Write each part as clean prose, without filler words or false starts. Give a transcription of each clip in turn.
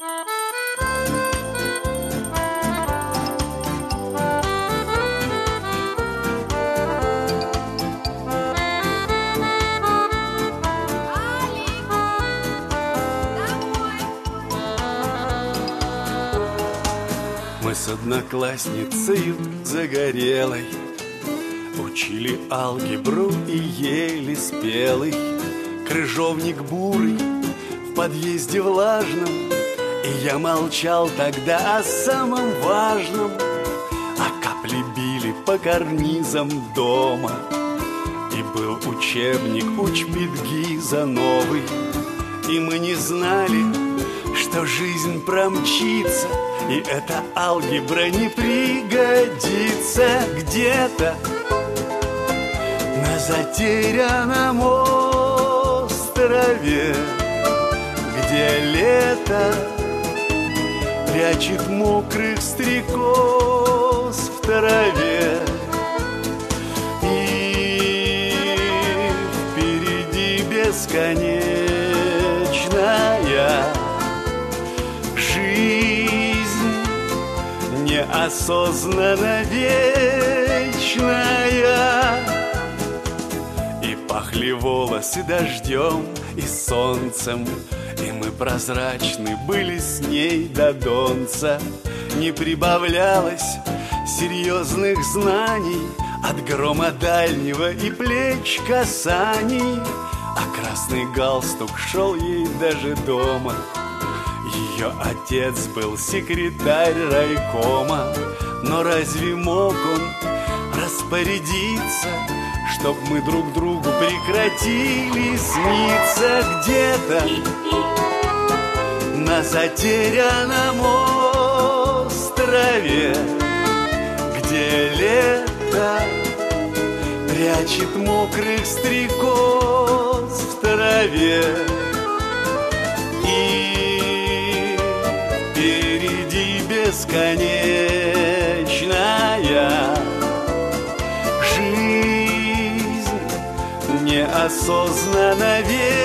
Мы с одноклассницей загорелой учили алгебру и ели спелый крыжовник бурый в подъезде влажном. И я молчал тогда о самом важном, а капли били по карнизам дома. И был учебник учбедгиза новый, и мы не знали, что жизнь промчится, и эта алгебра не пригодится. Где-то на затерянном острове, где лето прячет мокрых стрекоз в траве, и впереди бесконечная жизнь, неосознанно вечная. И пахли волосы дождем и солнцем, и мы прозрачны были с ней до донца. Не прибавлялось серьезных знаний от грома дальнего и плеч касаний, а красный галстук шел ей даже дома. Ее отец был секретарь райкома, но разве мог он распорядиться, чтоб мы друг другу прекратили сниться? Где-то на затерянном острове, где лето прячет мокрых стрекоз в траве, и впереди бесконечная жизнь, неосознанно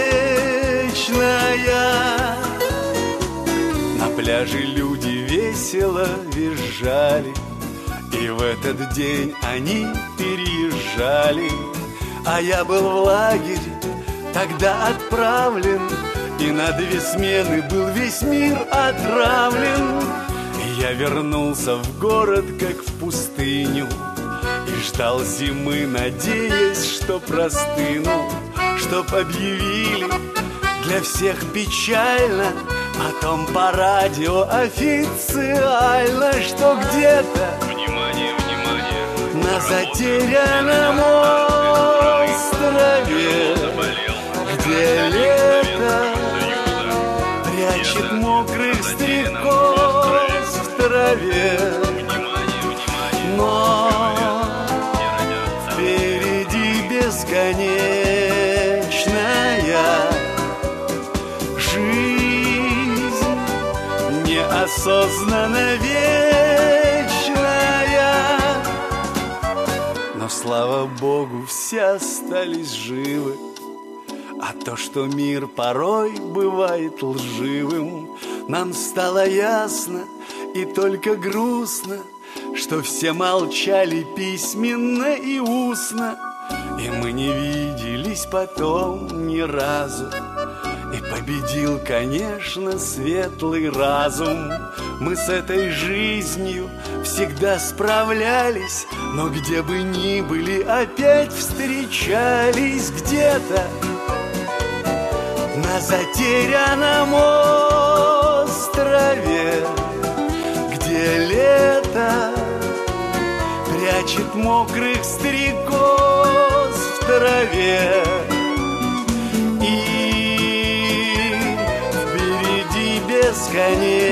вечная. На пляже люди весело визжали, и в этот день они переезжали. А я был в лагерь тогда отправлен, и на 2 смены был весь мир отравлен. И я вернулся в город, как в пустыню, и ждал зимы, надеясь, что простыну, чтоб объявили для всех печально, потом по радио официально, что где-то на затерянном острове, где лето прячет мокрых стрекоз в траве, но впереди бесконечная жизнь, неосознанно вечная. Но, слава Богу, все остались живы, а то, что мир порой бывает лживым, нам стало ясно и только грустно, что все молчали письменно и устно, и мы не виделись потом ни разу. И победил, конечно, светлый разум. Мы с этой жизнью всегда справлялись, но где бы ни были, опять встречались. Где-то на затерянном острове, где лето прячет мокрых стрекоз в траве, и впереди бесконечная